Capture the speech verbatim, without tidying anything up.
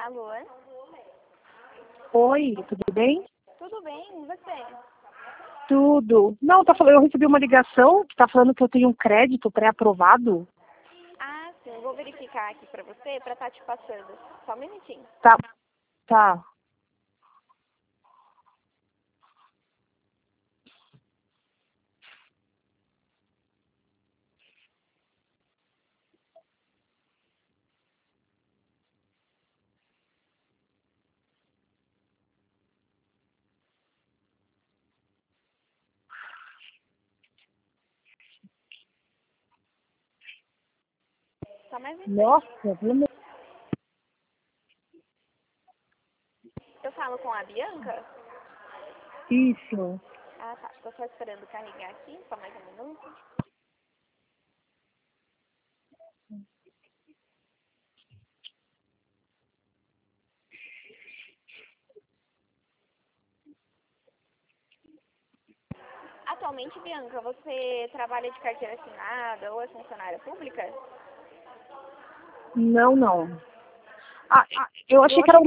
Alô? Oi, tudo bem? Tudo bem, e você? Tudo. Não, tá falando, eu recebi uma ligação que tá falando que eu tenho um crédito pré-aprovado. Ah, sim, vou verificar aqui pra você pra estar te passando. Só um minutinho. Tá, tá. Só mais um instante. Nossa, vamos... Eu falo com a Bianca? Isso. Ah, tá. Tô só esperando carregar aqui. Só mais um minuto. Atualmente, Bianca, você trabalha de carteira assinada ou é funcionária pública? Não, não. Ah, eu achei que era